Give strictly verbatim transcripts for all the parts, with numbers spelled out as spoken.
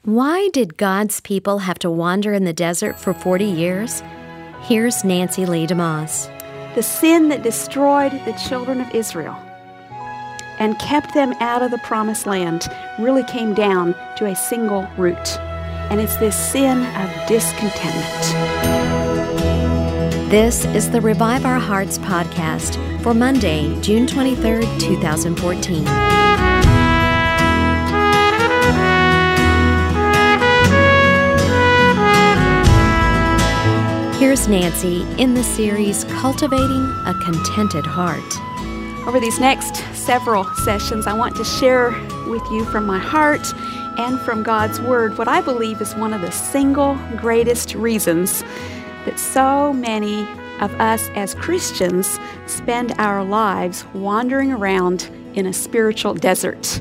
Why did God's people have to wander in the desert for forty years? Here's Nancy Lee DeMoss. The sin that destroyed the children of Israel and kept them out of the promised land really came down to a single root, and it's this sin of discontentment. This is the Revive Our Hearts podcast for Monday, June twenty-third, twenty fourteen. Here's Nancy in the series Cultivating a Contented Heart. Over these next several sessions, I want to share with you from my heart and from God's Word what I believe is one of the single greatest reasons that so many of us as Christians spend our lives wandering around in a spiritual desert,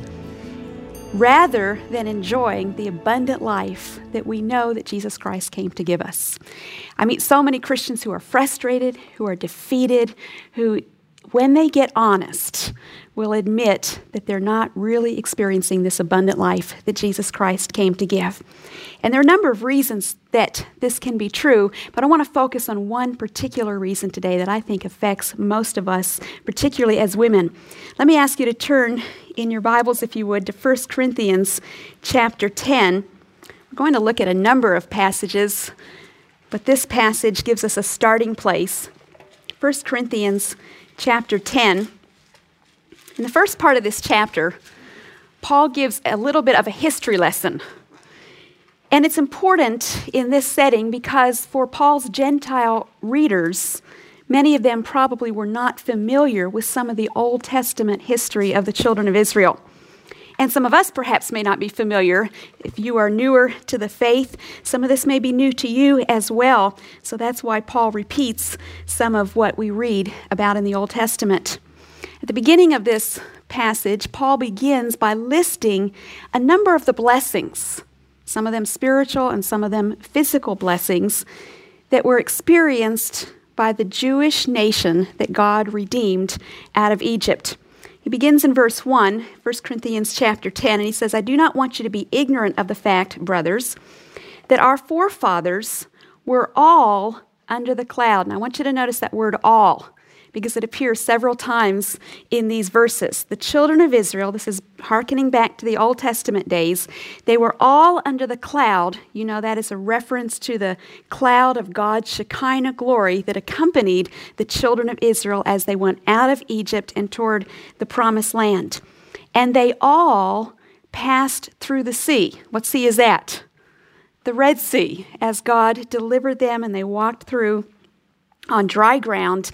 rather than enjoying the abundant life that we know that Jesus Christ came to give us. I meet so many Christians who are frustrated, who are defeated, who, when they get honest, will admit that they're not really experiencing this abundant life that Jesus Christ came to give. And there are a number of reasons that this can be true, but I want to focus on one particular reason today that I think affects most of us, particularly as women. Let me ask you to turn in your Bibles, if you would, to First Corinthians chapter ten. We're going to look at a number of passages, but this passage gives us a starting place. First Corinthians chapter ten. In the first part of this chapter, Paul gives a little bit of a history lesson. And it's important in this setting because for Paul's Gentile readers, many of them probably were not familiar with some of the Old Testament history of the children of Israel. And some of us perhaps may not be familiar. If you are newer to the faith, some of this may be new to you as well. So that's why Paul repeats some of what we read about in the Old Testament. At the beginning of this passage, Paul begins by listing a number of the blessings, some of them spiritual and some of them physical blessings, that were experienced by the Jewish nation that God redeemed out of Egypt. He begins in verse one, First Corinthians chapter ten, and he says, I do not want you to be ignorant of the fact, brothers, that our forefathers were all under the cloud. And I want you to notice that word all, because it appears several times in these verses. The children of Israel, this is hearkening back to the Old Testament days, they were all under the cloud. You know, that is a reference to the cloud of God's Shekinah glory that accompanied the children of Israel as they went out of Egypt and toward the promised land. And they all passed through the sea. What sea is that? The Red Sea, as God delivered them and they walked through on dry ground.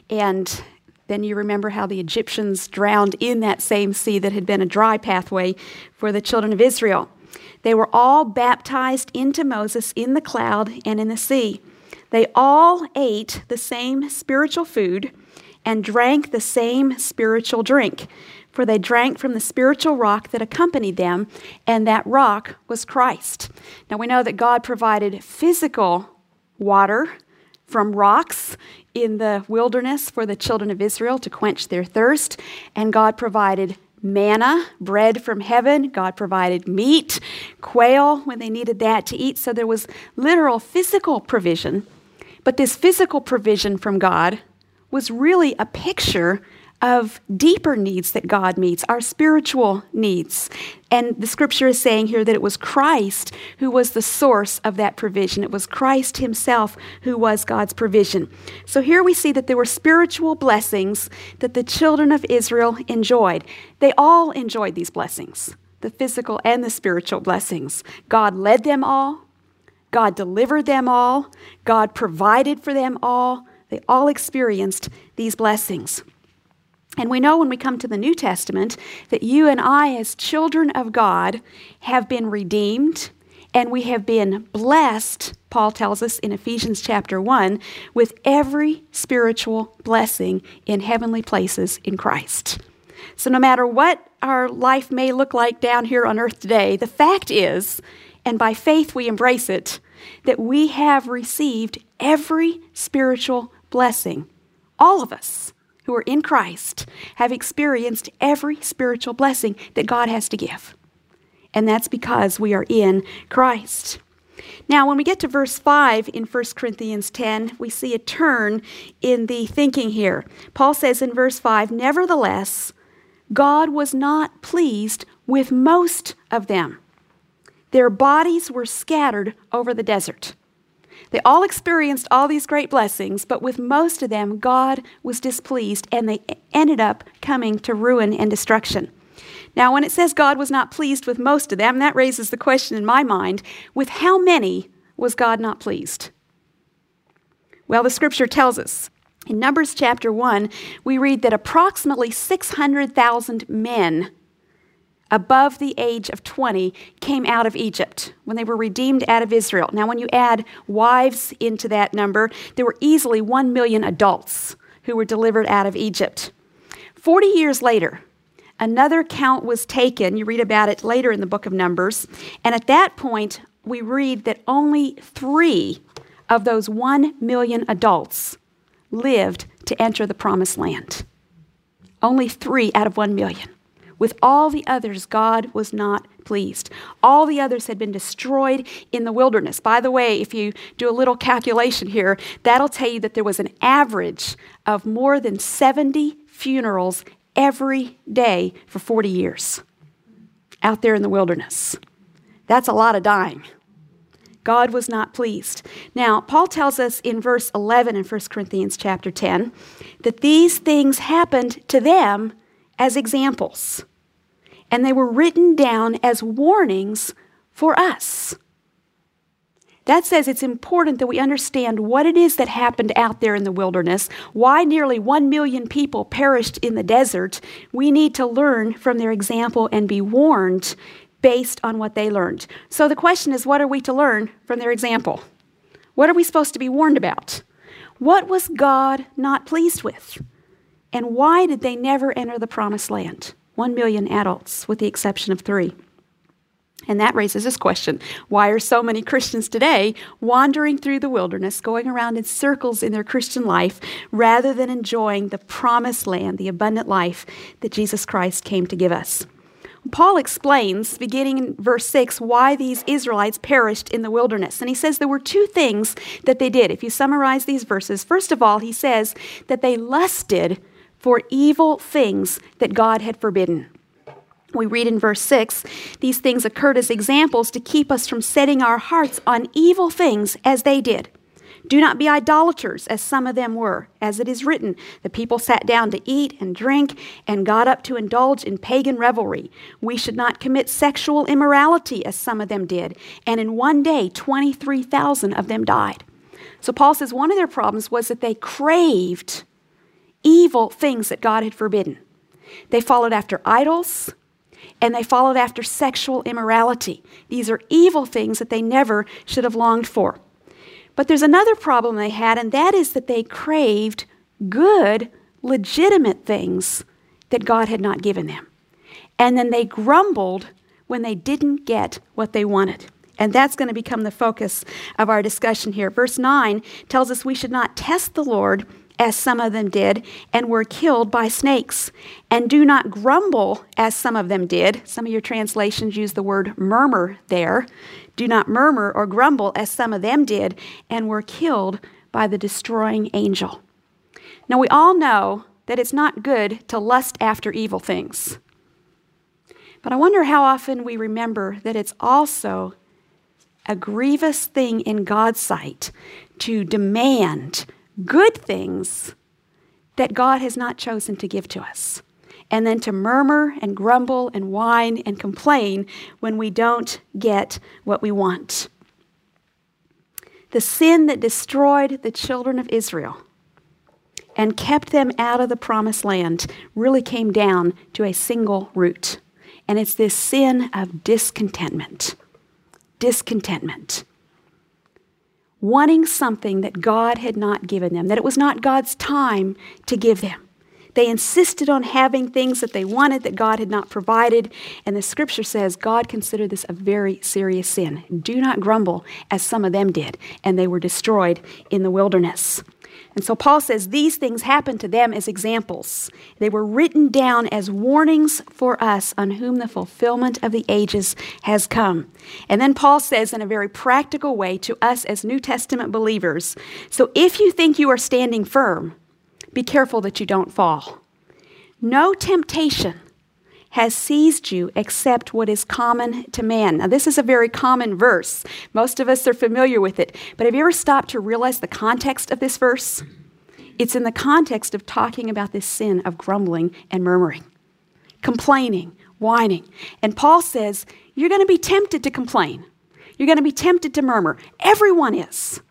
And then you remember how the Egyptians drowned in that same sea that had been a dry pathway for the children of Israel. They were all baptized into Moses in the cloud and in the sea. They all ate the same spiritual food and drank the same spiritual drink, for they drank from the spiritual rock that accompanied them, and that rock was Christ. Now we know that God provided physical water from rocks in the wilderness for the children of Israel to quench their thirst. And God provided manna, bread from heaven. God provided meat, quail when they needed that to eat. So there was literal physical provision. But this physical provision from God was really a picture of deeper needs that God meets, our spiritual needs. And the scripture is saying here that it was Christ who was the source of that provision. It was Christ himself who was God's provision. So here we see that there were spiritual blessings that the children of Israel enjoyed. They all enjoyed these blessings, the physical and the spiritual blessings. God led them all. God delivered them all. God provided for them all. They all experienced these blessings. And we know when we come to the New Testament that you and I, as children of God, have been redeemed and we have been blessed, Paul tells us in Ephesians chapter one, with every spiritual blessing in heavenly places in Christ. So no matter what our life may look like down here on earth today, the fact is, and by faith we embrace it, that we have received every spiritual blessing. All of us who are in Christ have experienced every spiritual blessing that God has to give. And that's because we are in Christ. Now, when we get to verse five in First Corinthians ten, we see a turn in the thinking here. Paul says in verse five, "Nevertheless, God was not pleased with most of them. Their bodies were scattered over the desert." They all experienced all these great blessings, but with most of them, God was displeased, and they ended up coming to ruin and destruction. Now, when it says God was not pleased with most of them, that raises the question in my mind, with how many was God not pleased? Well, the scripture tells us. In Numbers chapter one, we read that approximately six hundred thousand men above the age of twenty came out of Egypt when they were redeemed out of Israel. Now, when you add wives into that number, there were easily one million adults who were delivered out of Egypt. Forty years later, another count was taken. You read about it later in the book of Numbers. And at that point, we read that only three of those one million adults lived to enter the promised land. Only three out of one million. With all the others, God was not pleased. All the others had been destroyed in the wilderness. By the way, if you do a little calculation here, that'll tell you that there was an average of more than seventy funerals every day for forty years out there in the wilderness. That's a lot of dying. God was not pleased. Now, Paul tells us in verse eleven in First Corinthians chapter ten that these things happened to them as examples, and they were written down as warnings for us. That says it's important that we understand what it is that happened out there in the wilderness, why nearly one million people perished in the desert. We need to learn from their example and be warned based on what they learned. So the question is, what are we to learn from their example? What are we supposed to be warned about? What was God not pleased with? And why did they never enter the promised land? One million adults, with the exception of three. And that raises this question. Why are so many Christians today wandering through the wilderness, going around in circles in their Christian life, rather than enjoying the promised land, the abundant life that Jesus Christ came to give us? Paul explains, beginning in verse six, why these Israelites perished in the wilderness. And he says there were two things that they did. If you summarize these verses, first of all, he says that they lusted for evil things that God had forbidden. We read in verse six, these things occurred as examples to keep us from setting our hearts on evil things as they did. Do not be idolaters, as some of them were. As it is written, the people sat down to eat and drink and got up to indulge in pagan revelry. We should not commit sexual immorality, as some of them did. And in one day, twenty-three thousand of them died. So Paul says one of their problems was that they craved evil things that God had forbidden. They followed after idols, and they followed after sexual immorality. These are evil things that they never should have longed for. But there's another problem they had, and that is that they craved good, legitimate things that God had not given them. And then they grumbled when they didn't get what they wanted. And that's going to become the focus of our discussion here. Verse nine tells us we should not test the Lord, as some of them did, and were killed by snakes. And do not grumble, as some of them did. Some of your translations use the word murmur there. Do not murmur or grumble, as some of them did, and were killed by the destroying angel. Now, we all know that it's not good to lust after evil things. But I wonder how often we remember that it's also a grievous thing in God's sight to demand good things that God has not chosen to give to us, and then to murmur and grumble and whine and complain when we don't get what we want. The sin that destroyed the children of Israel and kept them out of the promised land really came down to a single root, and it's this sin of discontentment. Discontentment. Wanting something that God had not given them, that it was not God's time to give them. They insisted on having things that they wanted that God had not provided, and the scripture says God considered this a very serious sin. Do not grumble, as some of them did, and they were destroyed in the wilderness. And so Paul says these things happened to them as examples. They were written down as warnings for us on whom the fulfillment of the ages has come. And then Paul says in a very practical way to us as New Testament believers, so if you think you are standing firm, be careful that you don't fall. No temptation has seized you except what is common to man. Now, this is a very common verse. Most of us are familiar with it. But have you ever stopped to realize the context of this verse? It's in the context of talking about this sin of grumbling and murmuring, complaining, whining. And Paul says, you're going to be tempted to complain. You're going to be tempted to murmur. Everyone is.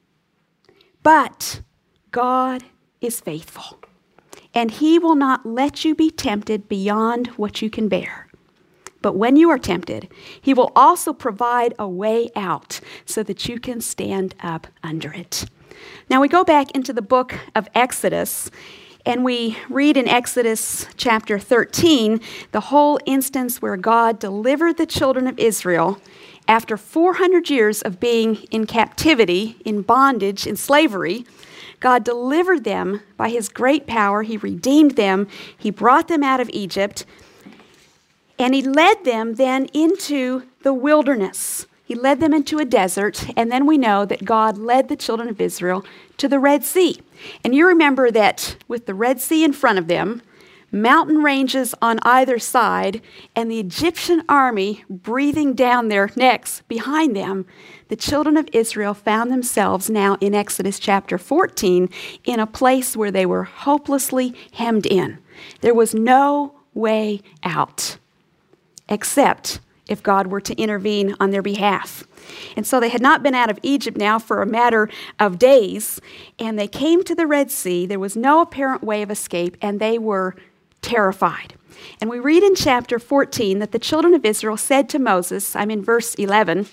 But God is faithful. And he will not let you be tempted beyond what you can bear. But when you are tempted, he will also provide a way out so that you can stand up under it. Now we go back into the book of Exodus, and we read in Exodus chapter thirteen, the whole instance where God delivered the children of Israel after four hundred years of being in captivity, in bondage, in slavery. God delivered them by his great power. He redeemed them. He brought them out of Egypt. And he led them then into the wilderness. He led them into a desert. And then we know that God led the children of Israel to the Red Sea. And you remember that with the Red Sea in front of them, mountain ranges on either side, and the Egyptian army breathing down their necks behind them, the children of Israel found themselves now in Exodus chapter fourteen in a place where they were hopelessly hemmed in. There was no way out, except if God were to intervene on their behalf. And so they had not been out of Egypt now for a matter of days, and they came to the Red Sea. There was no apparent way of escape, and they were terrified. And we read in chapter fourteen that the children of Israel said to Moses, I'm in verse eleven,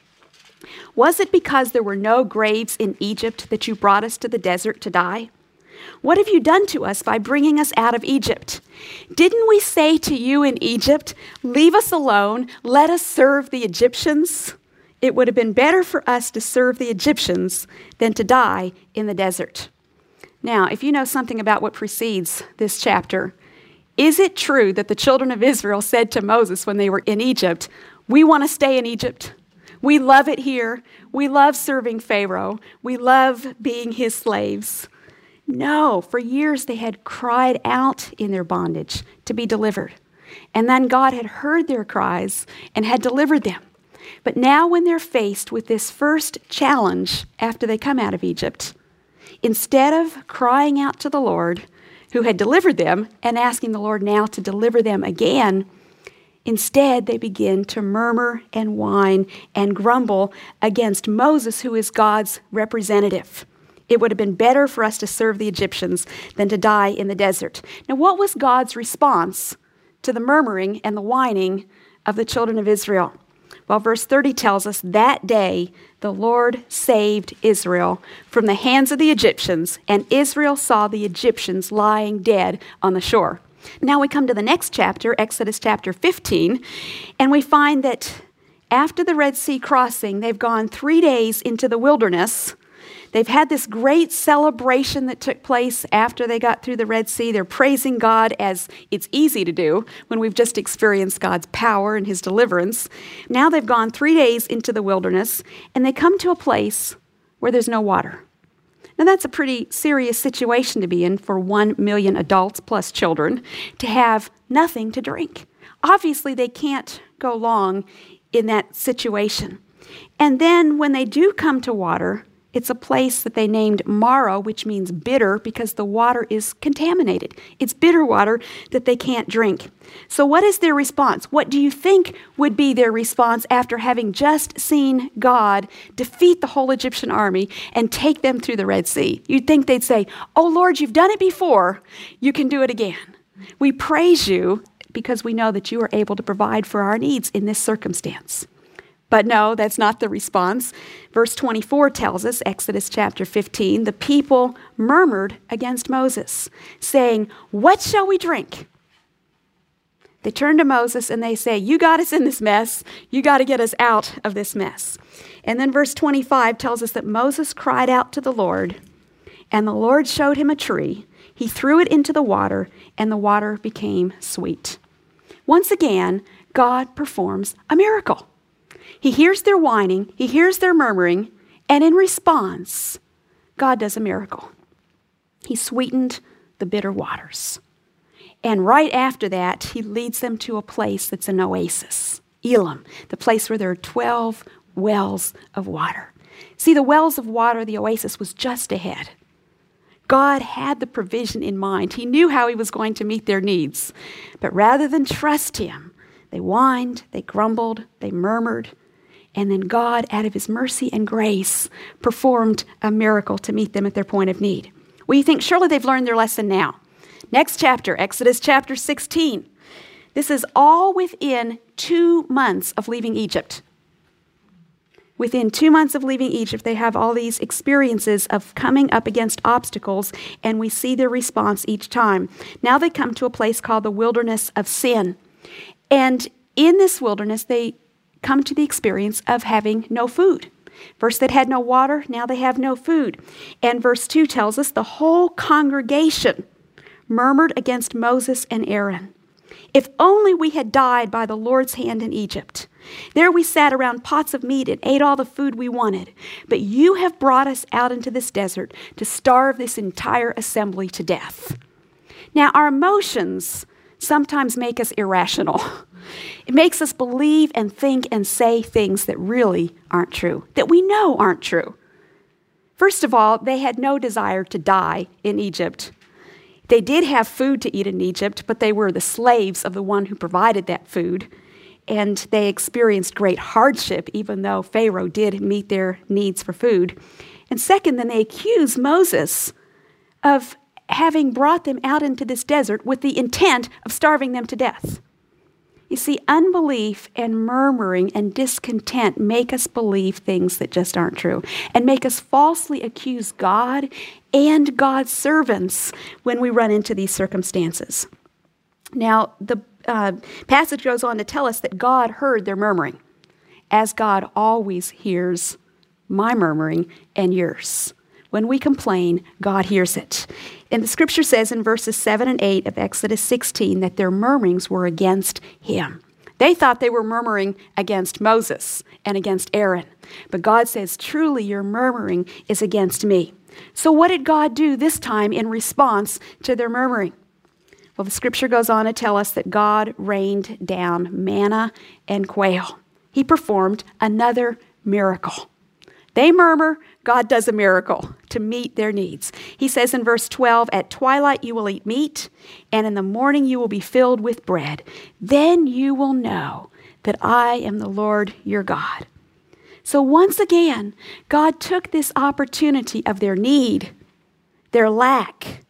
was it because there were no graves in Egypt that you brought us to the desert to die? What have you done to us by bringing us out of Egypt? Didn't we say to you in Egypt, leave us alone, let us serve the Egyptians? It would have been better for us to serve the Egyptians than to die in the desert. Now, if you know something about what precedes this chapter, is it true that the children of Israel said to Moses when they were in Egypt, we want to stay in Egypt. We love it here. We love serving Pharaoh. We love being his slaves. No, for years they had cried out in their bondage to be delivered. And then God had heard their cries and had delivered them. But now when they're faced with this first challenge after they come out of Egypt, instead of crying out to the Lord who had delivered them and asking the Lord now to deliver them again, instead they begin to murmur and whine and grumble against Moses, who is God's representative. It would have been better for us to serve the Egyptians than to die in the desert. Now, what was God's response to the murmuring and the whining of the children of Israel? Well, verse thirty tells us, that day the Lord saved Israel from the hands of the Egyptians, and Israel saw the Egyptians lying dead on the shore. Now we come to the next chapter, Exodus chapter fifteen, and we find that after the Red Sea crossing, they've gone three days into the wilderness. They've had this great celebration that took place after they got through the Red Sea. They're praising God, as it's easy to do when we've just experienced God's power and his deliverance. Now they've gone three days into the wilderness, and they come to a place where there's no water. Now that's a pretty serious situation to be in for one million adults plus children, to have nothing to drink. Obviously, they can't go long in that situation. And then when they do come to water, it's a place that they named Marah, which means bitter, because the water is contaminated. It's bitter water that they can't drink. So what is their response? What do you think would be their response after having just seen God defeat the whole Egyptian army and take them through the Red Sea? You'd think they'd say, oh Lord, you've done it before. You can do it again. We praise you because we know that you are able to provide for our needs in this circumstance. But no, that's not the response. Verse twenty-four tells us, Exodus chapter fifteen, the people murmured against Moses, saying, what shall we drink? They turn to Moses and they say, you got us in this mess. You got to get us out of this mess. And then verse twenty-five tells us that Moses cried out to the Lord, And the Lord showed him a tree. He threw it into the water, and the water became sweet. Once again, God performs a miracle. He hears their whining, he hears their murmuring, and in response, God does a miracle. He sweetened the bitter waters. And right after that, he leads them to a place that's an oasis, Elim, the place where there are twelve wells of water. See, the wells of water, the oasis, was just ahead. God had the provision in mind. He knew how he was going to meet their needs. But rather than trust him, they whined, they grumbled, they murmured. And then God, out of his mercy and grace, performed a miracle to meet them at their point of need. Well, you think, surely they've learned their lesson now. Next chapter, Exodus chapter sixteen. This is all within two months of leaving Egypt. Within two months of leaving Egypt, they have all these experiences of coming up against obstacles, and we see their response each time. Now they come to a place called the wilderness of sin. And in this wilderness, they come to the experience of having no food. First, they had no water, now they have no food. And verse two tells us the whole congregation murmured against Moses and Aaron. If only we had died by the Lord's hand in Egypt. There we sat around pots of meat and ate all the food we wanted. But you have brought us out into this desert to starve this entire assembly to death. Now, our emotions sometimes make us irrational. It makes us believe and think and say things that really aren't true, that we know aren't true. First of all, they had no desire to die in Egypt. They did have food to eat in Egypt, but they were the slaves of the one who provided that food. And they experienced great hardship, even though Pharaoh did meet their needs for food. And second, then they accused Moses of having brought them out into this desert with the intent of starving them to death. You see, unbelief and murmuring and discontent make us believe things that just aren't true and make us falsely accuse God and God's servants when we run into these circumstances. Now, the uh, passage goes on to tell us that God heard their murmuring, as God always hears my murmuring and yours. When we complain, God hears it. And the scripture says in verses seven and eight of Exodus sixteen that their murmurings were against him. They thought they were murmuring against Moses and against Aaron. But God says, truly your murmuring is against me. So what did God do this time in response to their murmuring? Well, the scripture goes on to tell us that God rained down manna and quail. He performed another miracle. They murmur, God does a miracle to meet their needs. He says in verse twelve, at twilight you will eat meat, and in the morning you will be filled with bread. Then you will know that I am the Lord your God. So once again, God took this opportunity of their need, their lack,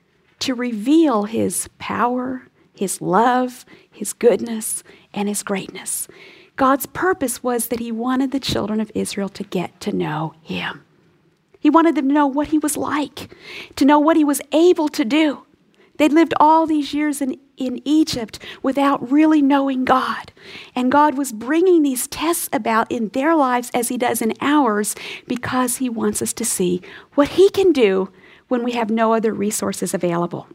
to reveal his power, his love, his goodness, and his greatness. God's purpose was that he wanted the children of Israel to get to know him. He wanted them to know what he was like, to know what he was able to do. They'd lived all these years in, in Egypt without really knowing God. And God was bringing these tests about in their lives as he does in ours because he wants us to see what he can do when we have no other resources available.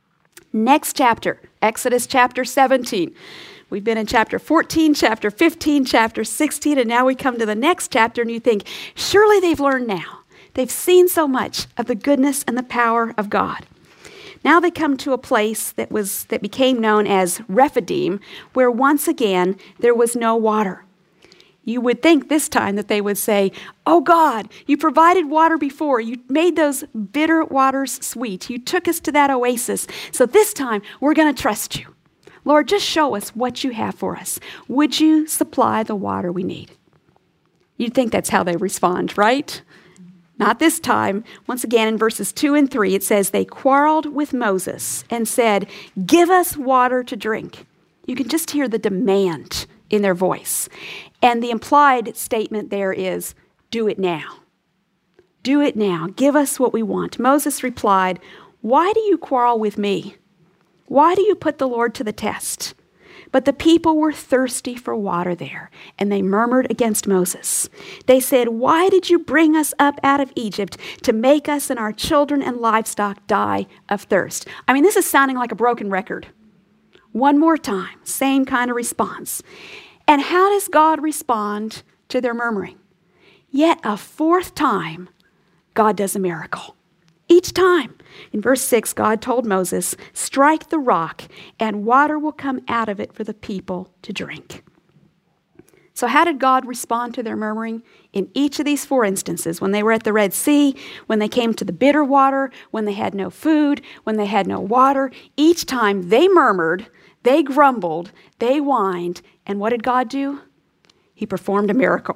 Next chapter, Exodus chapter seventeen. We've been in chapter fourteen, chapter fifteen, chapter sixteen, and now we come to the next chapter and you think, surely they've learned now. They've seen so much of the goodness and the power of God. Now they come to a place that was that became known as Rephidim, where once again there was no water. You would think this time that they would say, oh God, you provided water before. You made those bitter waters sweet. You took us to that oasis. So this time we're going to trust you. Lord, just show us what you have for us. Would you supply the water we need? You'd think that's how they respond, right? Not this time. Once again, in verses two and three, it says, they quarreled with Moses and said, give us water to drink. You can just hear the demand in their voice. And the implied statement there is, do it now. Do it now. Give us what we want. Moses replied, why do you quarrel with me? Why do you put the Lord to the test? But the people were thirsty for water there, and they murmured against Moses. They said, "Why did you bring us up out of Egypt to make us and our children and livestock die of thirst?" I mean, this is sounding like a broken record. One more time, same kind of response. And how does God respond to their murmuring? Yet a fourth time, God does a miracle. Each time. In verse six, God told Moses, "Strike the rock, and water will come out of it for the people to drink." So how did God respond to their murmuring? In each of these four instances, when they were at the Red Sea, when they came to the bitter water, when they had no food, when they had no water, each time they murmured, they grumbled, they whined, and what did God do? He performed a miracle.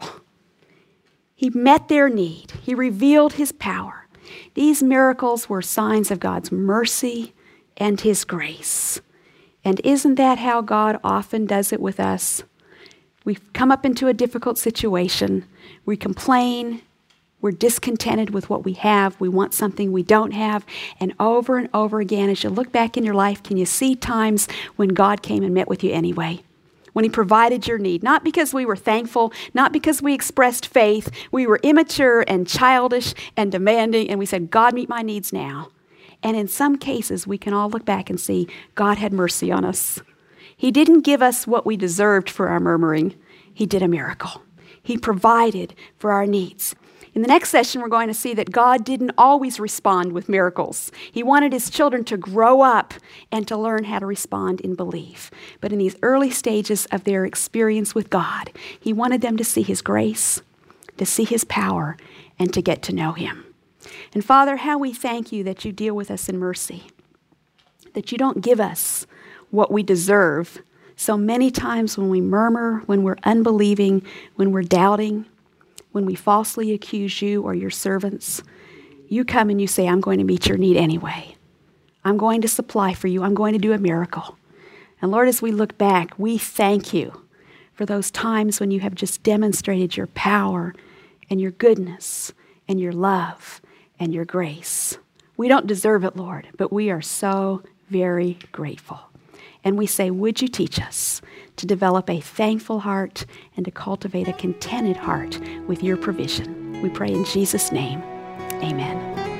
He met their need. He revealed his power. These miracles were signs of God's mercy and his grace. And isn't that how God often does it with us? We come up into a difficult situation. We complain. We're discontented with what we have. We want something we don't have. And over and over again, as you look back in your life, can you see times when God came and met with you anyway? When he provided your need, not because we were thankful, not because we expressed faith. We were immature and childish and demanding, and we said, "God, meet my needs now." And in some cases, we can all look back and see God had mercy on us. He didn't give us what we deserved for our murmuring. He did a miracle. He provided for our needs. In the next session, we're going to see that God didn't always respond with miracles. He wanted his children to grow up and to learn how to respond in belief. But in these early stages of their experience with God, he wanted them to see his grace, to see his power, and to get to know him. And Father, how we thank you that you deal with us in mercy, that you don't give us what we deserve. So many times when we murmur, when we're unbelieving, when we're doubting, when we falsely accuse you or your servants, you come and you say, "I'm going to meet your need anyway. I'm going to supply for you. I'm going to do a miracle." And Lord, as we look back, we thank you for those times when you have just demonstrated your power and your goodness and your love and your grace. We don't deserve it, Lord, but we are so very grateful. And we say, would you teach us to develop a thankful heart and to cultivate a contented heart with your provision? We pray in Jesus' name. Amen.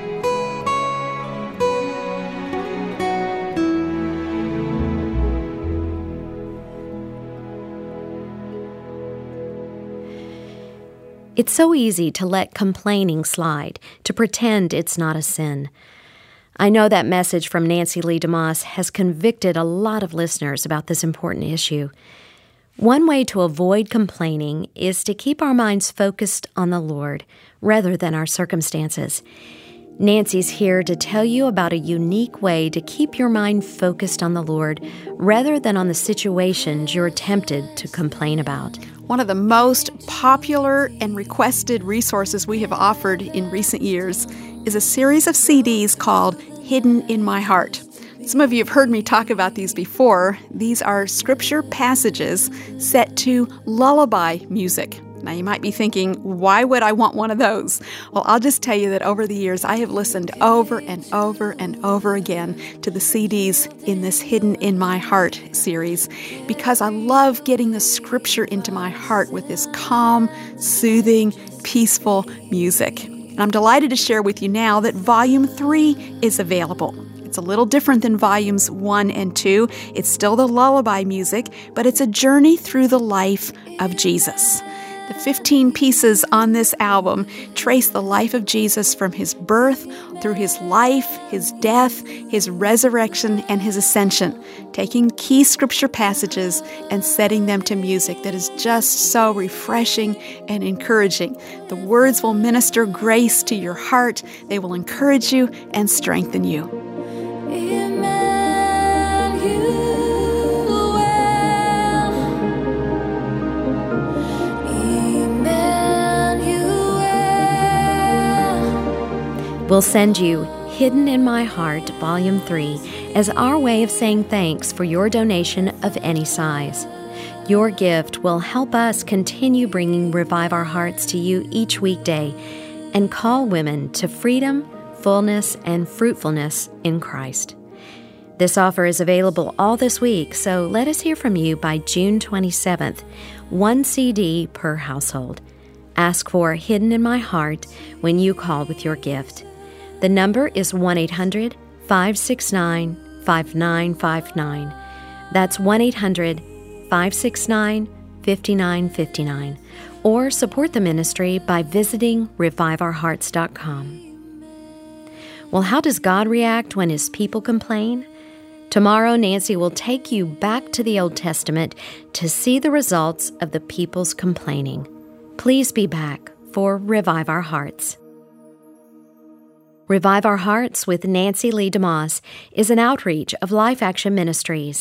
It's so easy to let complaining slide, to pretend it's not a sin. I know that message from Nancy Lee DeMoss has convicted a lot of listeners about this important issue. One way to avoid complaining is to keep our minds focused on the Lord rather than our circumstances. Nancy's here to tell you about a unique way to keep your mind focused on the Lord rather than on the situations you're tempted to complain about. One of the most popular and requested resources we have offered in recent years is a series of C Ds called Hidden in My Heart. Some of you have heard me talk about these before. These are scripture passages set to lullaby music. Now, you might be thinking, why would I want one of those? Well, I'll just tell you that over the years, I have listened over and over and over again to the C Ds in this Hidden in My Heart series because I love getting the scripture into my heart with this calm, soothing, peaceful music. And I'm delighted to share with you now that Volume three is available. It's a little different than Volumes one and two. It's still the lullaby music, but it's a journey through the life of Jesus. The fifteen pieces on this album trace the life of Jesus from his birth through his life, his death, his resurrection, and his ascension, taking key scripture passages and setting them to music that is just so refreshing and encouraging. The words will minister grace to your heart. They will encourage you and strengthen you. We'll send you Hidden in My Heart, Volume three, as our way of saying thanks for your donation of any size. Your gift will help us continue bringing Revive Our Hearts to you each weekday and call women to freedom, fullness, and fruitfulness in Christ. This offer is available all this week, so let us hear from you by June twenty-seventh. One C D per household. Ask for Hidden in My Heart when you call with your gift. The number is one eight hundred, five six nine, five nine five nine. That's one eight hundred, five six nine, five nine five nine. Or support the ministry by visiting revive our hearts dot com. Well, how does God react when His people complain? Tomorrow, Nancy will take you back to the Old Testament to see the results of the people's complaining. Please be back for Revive Our Hearts. Revive Our Hearts with Nancy Lee DeMoss is an outreach of Life Action Ministries.